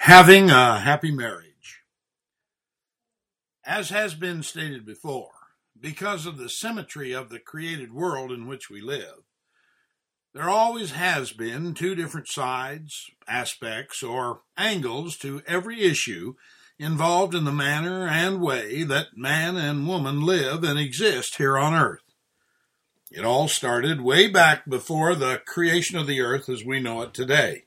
Having a happy marriage. As has been stated before, because of the symmetry of the created world in which we live, there always has been two different sides, aspects, or angles to every issue involved in the manner and way that man and woman live and exist here on earth. It all started way back before the creation of the earth as we know it today.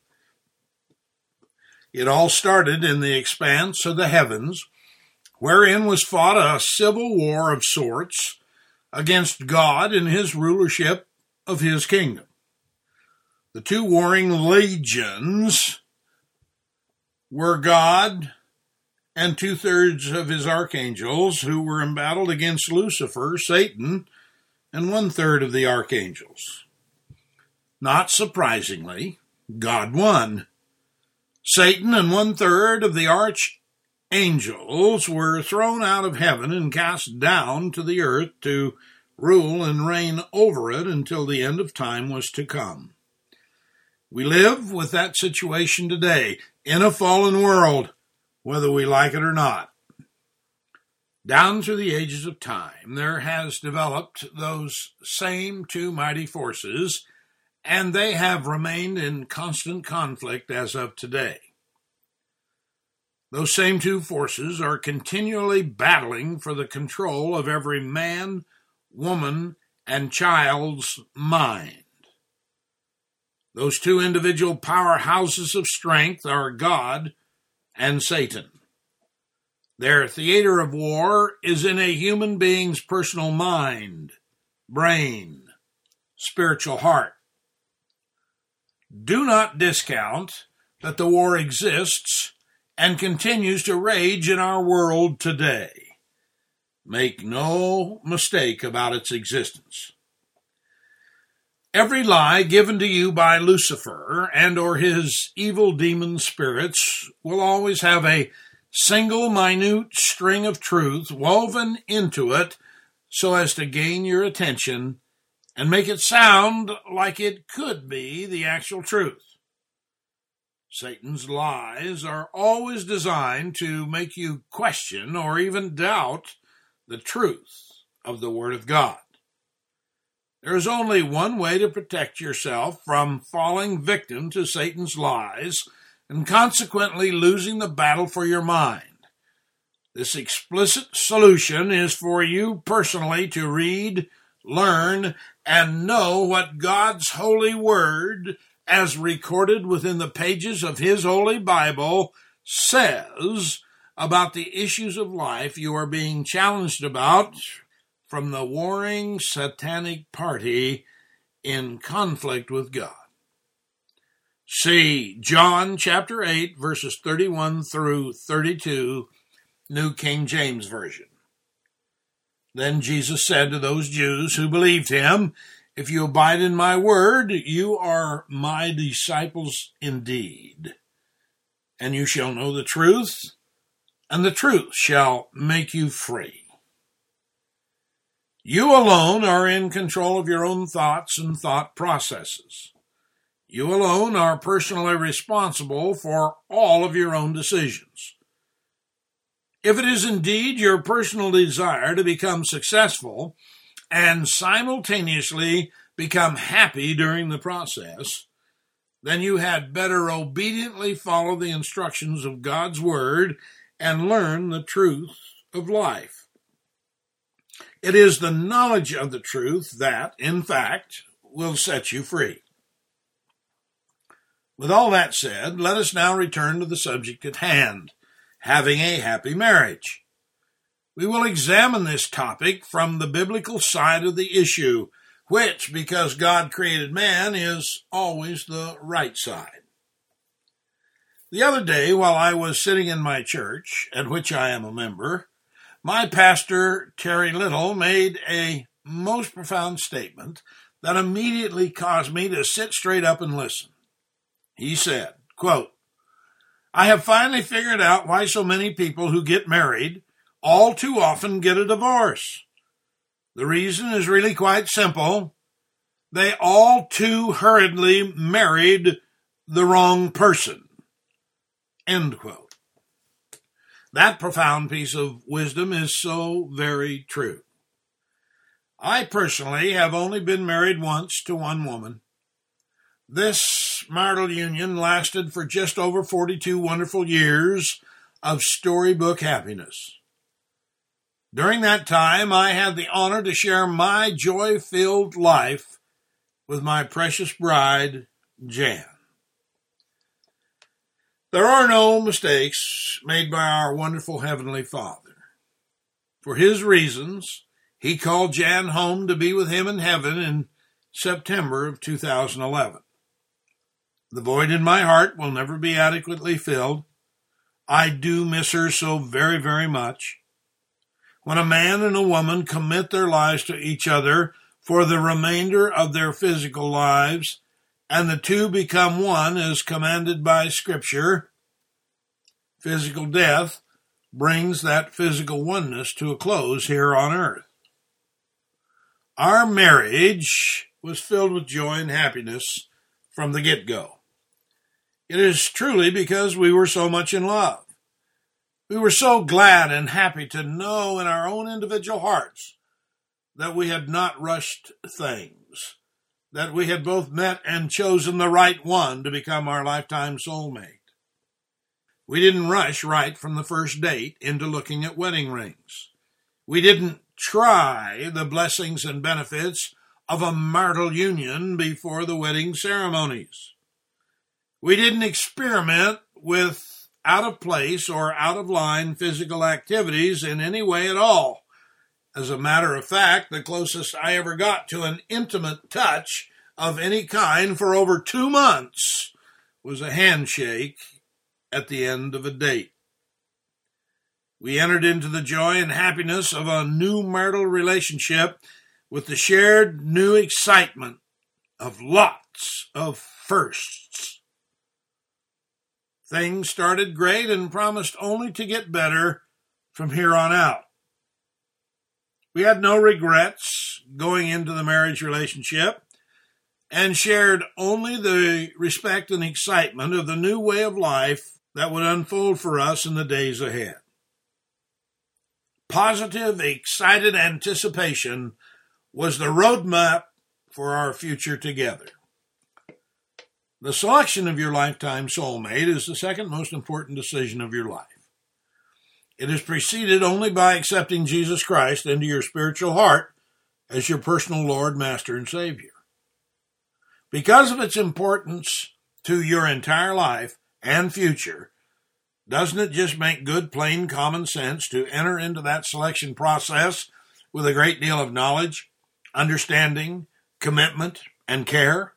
It all started in the expanse of the heavens, wherein was fought a civil war of sorts against God and his rulership of his kingdom. The two warring legions were God and 2/3 of his archangels, who were embattled against Lucifer, Satan, and 1/3 of the archangels. Not surprisingly, God won. Satan and 1/3 of the archangels were thrown out of heaven and cast down to the earth to rule and reign over it until the end of time was to come. We live with that situation today in a fallen world, whether we like it or not. Down through the ages of time, there has developed those same two mighty forces, and they have remained in constant conflict as of today. Those same two forces are continually battling for the control of every man, woman, and child's mind. Those two individual powerhouses of strength are God and Satan. Their theater of war is in a human being's personal mind, brain, spiritual heart. Do not discount that the war exists and continues to rage in our world today. Make no mistake about its existence. Every lie given to you by Lucifer and or his evil demon spirits will always have a single minute string of truth woven into it so as to gain your attention and make it sound like it could be the actual truth. Satan's lies are always designed to make you question or even doubt the truth of the Word of God. There is only one way to protect yourself from falling victim to Satan's lies and consequently losing the battle for your mind. This explicit solution is for you personally to read, learn, and know what God's holy word, as recorded within the pages of his holy Bible, says about the issues of life you are being challenged about from the warring satanic party in conflict with God. See John chapter 8, verses 31 through 32, New King James Version. Then Jesus said to those Jews who believed him, "If you abide in my word, you are my disciples indeed, and you shall know the truth, and the truth shall make you free." You alone are in control of your own thoughts and thought processes. You alone are personally responsible for all of your own decisions. If it is indeed your personal desire to become successful and simultaneously become happy during the process, then you had better obediently follow the instructions of God's Word and learn the truth of life. It is the knowledge of the truth that, in fact, will set you free. With all that said, let us now return to the subject at hand, having a happy marriage. We will examine this topic from the biblical side of the issue, which, because God created man, is always the right side. The other day, while I was sitting in my church, at which I am a member, my pastor, Terry Little, made a most profound statement that immediately caused me to sit straight up and listen. He said, quote, "I have finally figured out why so many people who get married all too often get a divorce. The reason is really quite simple. They all too hurriedly married the wrong person." End quote. That profound piece of wisdom is so very true. I personally have only been married once to one woman. This marital union lasted for just over 42 wonderful years of storybook happiness. During that time, I had the honor to share my joy-filled life with my precious bride, Jan. There are no mistakes made by our wonderful Heavenly Father. For His reasons, He called Jan home to be with Him in heaven in September of 2011. The void in my heart will never be adequately filled. I do miss her so very, very much. When a man and a woman commit their lives to each other for the remainder of their physical lives, and the two become one as commanded by Scripture, physical death brings that physical oneness to a close here on earth. Our marriage was filled with joy and happiness from the get-go. It is truly because we were so much in love. We were so glad and happy to know in our own individual hearts that we had not rushed things, that we had both met and chosen the right one to become our lifetime soulmate. We didn't rush right from the first date into looking at wedding rings. We didn't try the blessings and benefits of a marital union before the wedding ceremonies. We didn't experiment with out-of-place or out-of-line physical activities in any way at all. As a matter of fact, the closest I ever got to an intimate touch of any kind for over 2 months was a handshake at the end of a date. We entered into the joy and happiness of a new marital relationship with the shared new excitement of lots of firsts. Things started great and promised only to get better from here on out. We had no regrets going into the marriage relationship and shared only the respect and excitement of the new way of life that would unfold for us in the days ahead. Positive, excited anticipation was the roadmap for our future together. The selection of your lifetime soulmate is the second most important decision of your life. It is preceded only by accepting Jesus Christ into your spiritual heart as your personal Lord, Master, and Savior. Because of its importance to your entire life and future, doesn't it just make good, plain common sense to enter into that selection process with a great deal of knowledge, understanding, commitment, and care?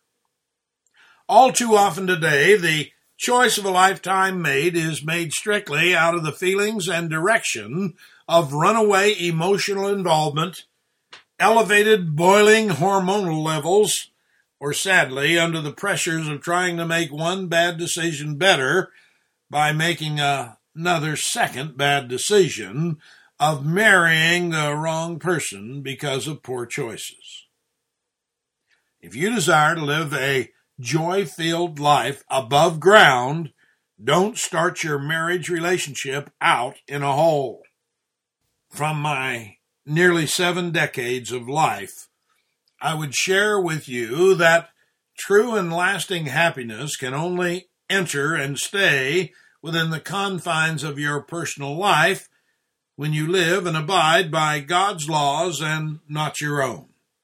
All too often today, the choice of a lifetime mate is made strictly out of the feelings and direction of runaway emotional involvement, elevated boiling hormonal levels, or sadly, under the pressures of trying to make one bad decision better by making another second bad decision of marrying the wrong person because of poor choices. If you desire to live a joy-filled life above ground, don't start your marriage relationship out in a hole. From my nearly 7 decades of life, I would share with you that true and lasting happiness can only enter and stay within the confines of your personal life when you live and abide by God's laws and not your own.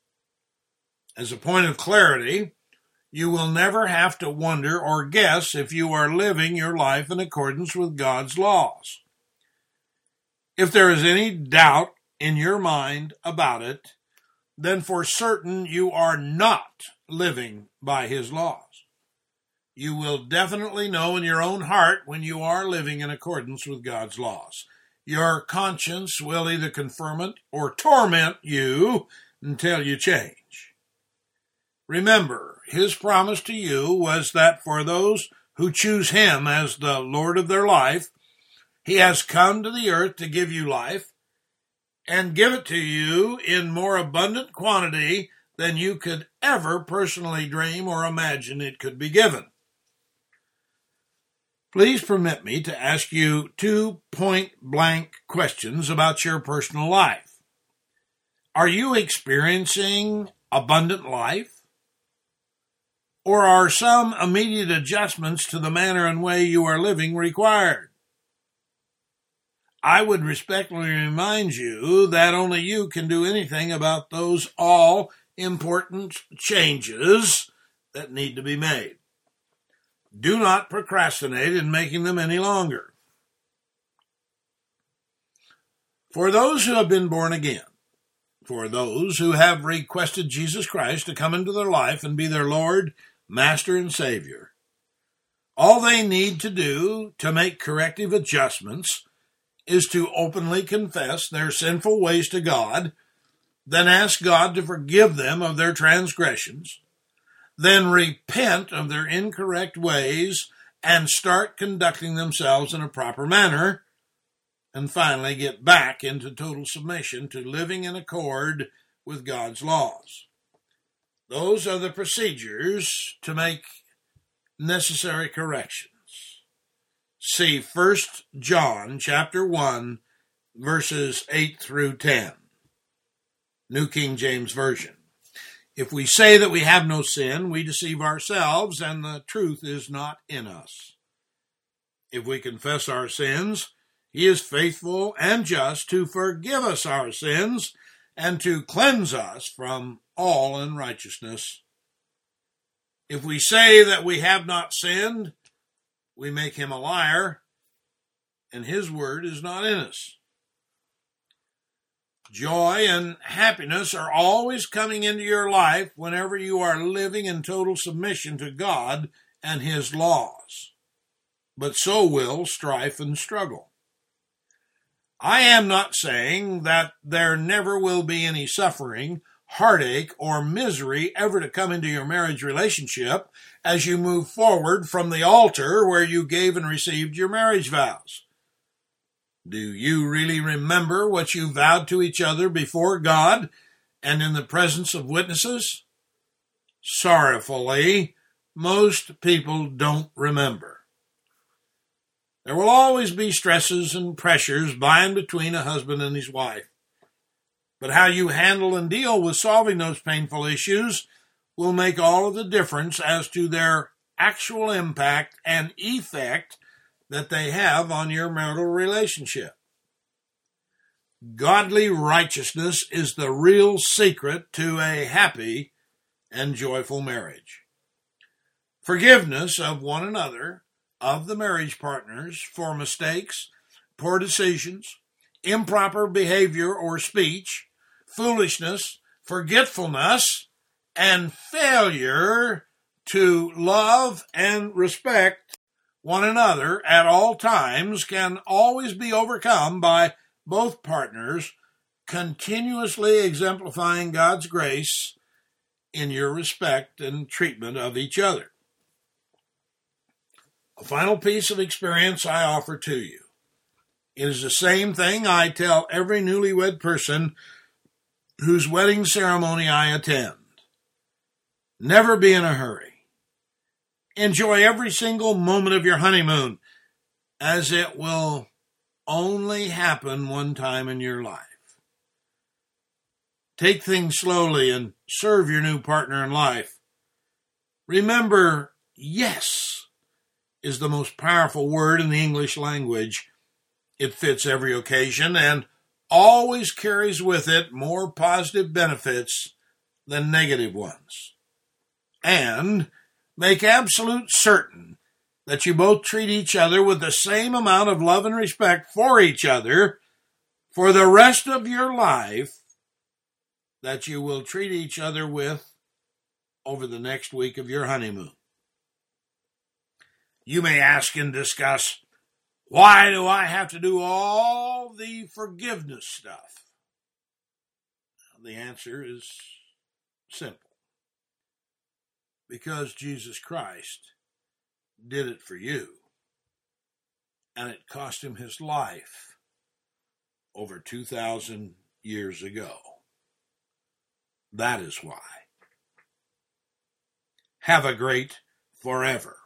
As a point of clarity, you will never have to wonder or guess if you are living your life in accordance with God's laws. If there is any doubt in your mind about it, then for certain you are not living by His laws. You will definitely know in your own heart when you are living in accordance with God's laws. Your conscience will either confirm it or torment you until you change. Remember, His promise to you was that for those who choose Him as the Lord of their life, He has come to the earth to give you life and give it to you in more abundant quantity than you could ever personally dream or imagine it could be given. Please permit me to ask you 2 point-blank questions about your personal life. Are you experiencing abundant life? Or are some immediate adjustments to the manner and way you are living required? I would respectfully remind you that only you can do anything about those all-important changes that need to be made. Do not procrastinate in making them any longer. For those who have been born again, for those who have requested Jesus Christ to come into their life and be their Lord, Master, and Savior, all they need to do to make corrective adjustments is to openly confess their sinful ways to God, then ask God to forgive them of their transgressions, then repent of their incorrect ways and start conducting themselves in a proper manner, and finally get back into total submission to living in accord with God's laws. Those are the procedures to make necessary corrections. See 1 John chapter 1, verses 8 through 10, New King James Version. If we say that we have no sin, we deceive ourselves, and the truth is not in us. If we confess our sins, He is faithful and just to forgive us our sins and to cleanse us from all unrighteousness. If we say that we have not sinned, we make Him a liar, and His word is not in us. Joy and happiness are always coming into your life whenever you are living in total submission to God and His laws. But so will strife and struggle. I am not saying that there never will be any suffering, heartache, or misery ever to come into your marriage relationship as you move forward from the altar where you gave and received your marriage vows. Do you really remember what you vowed to each other before God and in the presence of witnesses? Sorrowfully, most people don't remember. There will always be stresses and pressures by and between a husband and his wife. But how you handle and deal with solving those painful issues will make all of the difference as to their actual impact and effect that they have on your marital relationship. Godly righteousness is the real secret to a happy and joyful marriage. Forgiveness of one another, of the marriage partners, for mistakes, poor decisions, improper behavior or speech, foolishness, forgetfulness, and failure to love and respect one another at all times can always be overcome by both partners continuously exemplifying God's grace in your respect and treatment of each other. A final piece of experience I offer to you. It is the same thing I tell every newlywed person whose wedding ceremony I attend. Never be in a hurry. Enjoy every single moment of your honeymoon, as it will only happen one time in your life. Take things slowly and serve your new partner in life. Remember, yes is the most powerful word in the English language. It fits every occasion and always carries with it more positive benefits than negative ones. And make absolute certain that you both treat each other with the same amount of love and respect for each other for the rest of your life that you will treat each other with over the next week of your honeymoon. You may ask and discuss, why do I have to do all the forgiveness stuff? The answer is simple. Because Jesus Christ did it for you, and it cost Him His life over 2,000 years ago. That is why. Have a great forever.